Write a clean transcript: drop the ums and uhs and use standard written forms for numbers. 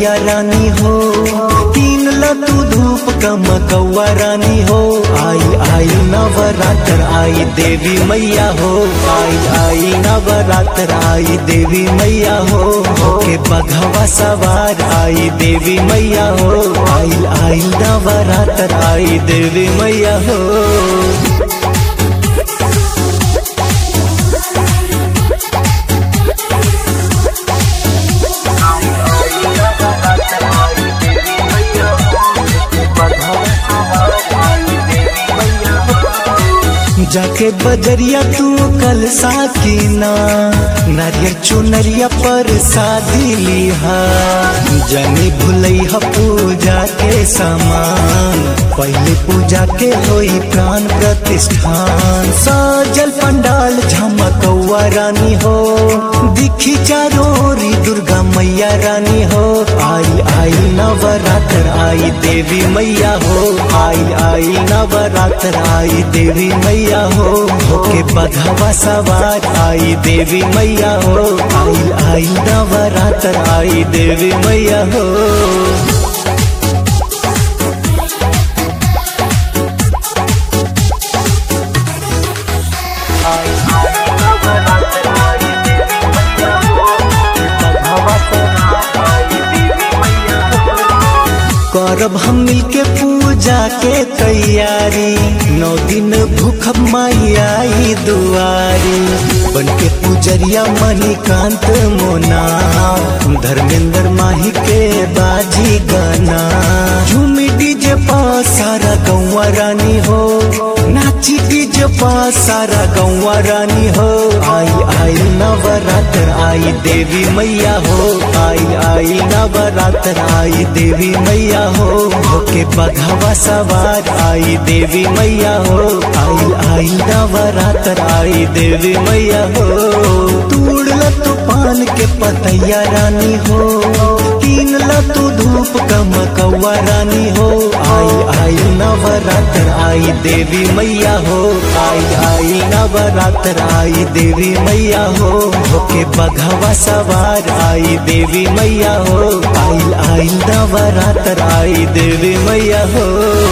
मैया रानी हो, तीन लतू धूप कमकौआ रानी हो। आई आई नवरात्र आई देवी मैया हो, आई आई नवरात्र आई देवी मैया हो। के बघवा सवार आई देवी मैया हो, आई आई नवरात्र आई देवी मैया हो। जाके बजरिया तू कल साकिना, नारियल चुनरिया पर शादी लिहा। जनी भुलैहा पूजा के समान, पहले पूजा के होई प्राण प्रतिष्ठान। सजल पंडाल झमकौआ रानी हो, दिखी चारोरी दुर्गा मैया रानी हो। आई आई नवरात्र आई देवी मैया हो, आई आई नवरात्र आई देवी मैया हो। के बघवा सवार आई देवी मैया हो, आई आई नवरात्र आई देवी मैया हो। करब हम मिलके पूजा के तैयारी, 9 दिन भूखब माई आई दुआरी। बनके पुजरिया मणिकांत मोना, धर्मेंद्र माही के बाजी गाना। झूमी डीजे पा सारा गौवा रानी हो, नाची डीजे पा सारा गौवा रानी हो। आई आई नवरात्र आई देवी मैया हो, आई आई नवरात्र आई देवी मैया हो। के बघवा सवार आई देवी मैया हो, आई आई नवरात्र आई देवी मैया हो। तूड़ लतू पान के पतैया रानी हो, तीन लतू धूप कमकौआ रानी हो। आई आई नवरात्र आई देवी मैया हो, आई आई नवरात्र आई देवी मैया हो। के बघवा सवार आई देवी मैया हो, आई आई नवरात्र आई देवी मैया हो।